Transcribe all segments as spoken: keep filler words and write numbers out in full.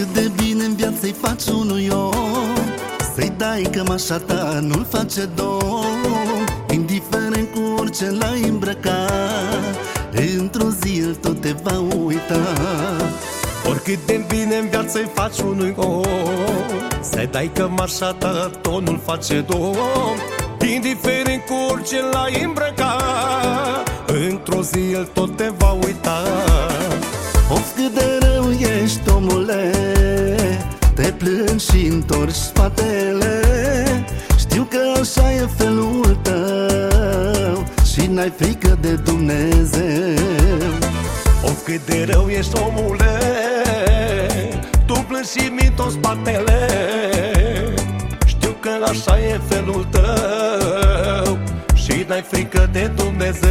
Cât de bine în viață-i faci unui om, să-i dai cămașa ta, nu-l face domn. Indiferent cu orice l-ai îmbrăcat, într-o zi el tot te va uita. Oricât de bine în viață-i faci unui om, să-i dai cămașa ta, tot nu-l face domn. Indiferent cu orice l-ai îmbrăcat, într-o zi el tot te va uita. Of, cât de rău ești, omule, te plângi și întorci spatele. Știu că așa e felul tău și n-ai frică de Dumnezeu. Of, cât de rău ești, omule, tu plângi și mi-ntorci spatele. Știu că așa e felul tău și n-ai frică de Dumnezeu.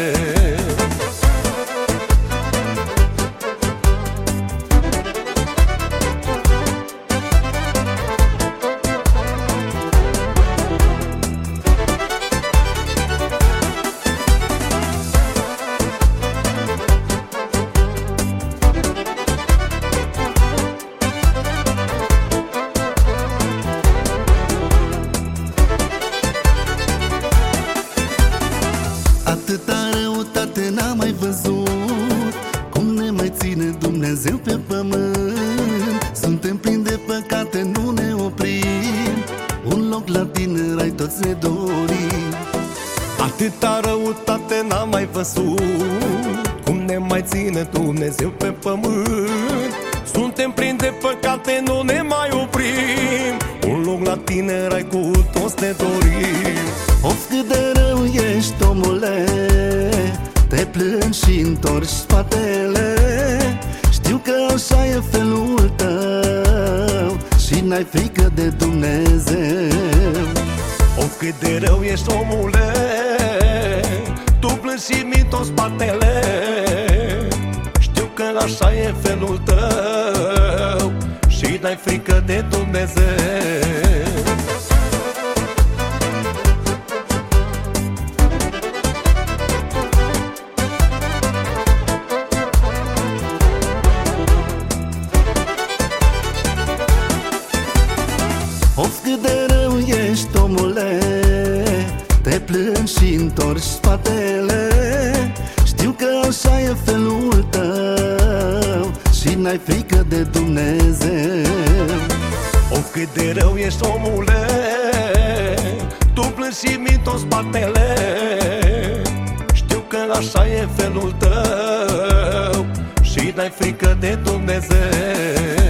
Atâta răutate n-am mai văzut, cum ne mai ține Dumnezeu pe pământ. Suntem plini de păcate, nu ne oprim, un loc la tine în rai toți ne dorim. Atâta răutate n-am mai văzut, cum ne mai ține Dumnezeu pe pământ. Suntem plini de păcate, nu ne mai oprim, un loc la tine în rai cu toți ne dorim. Of, cât de rău ești, omule, te plângi și întorci spatele. Știu că așa e felul tău și n-ai frică de Dumnezeu. Of, cât de rău ești, omule, tu plângi și mi-ntorci spatele. Știu că așa e felul tău și n-ai frică de Dumnezeu. Of, cât de rău ești, omule, te plângi și întorci spatele. Știu că așa e felul tău și n-ai frică de Dumnezeu. Of, cât de rău ești, omule, tu plângi și mi-ntorci spatele. Știu că așa e felul tău și n-ai frică de Dumnezeu.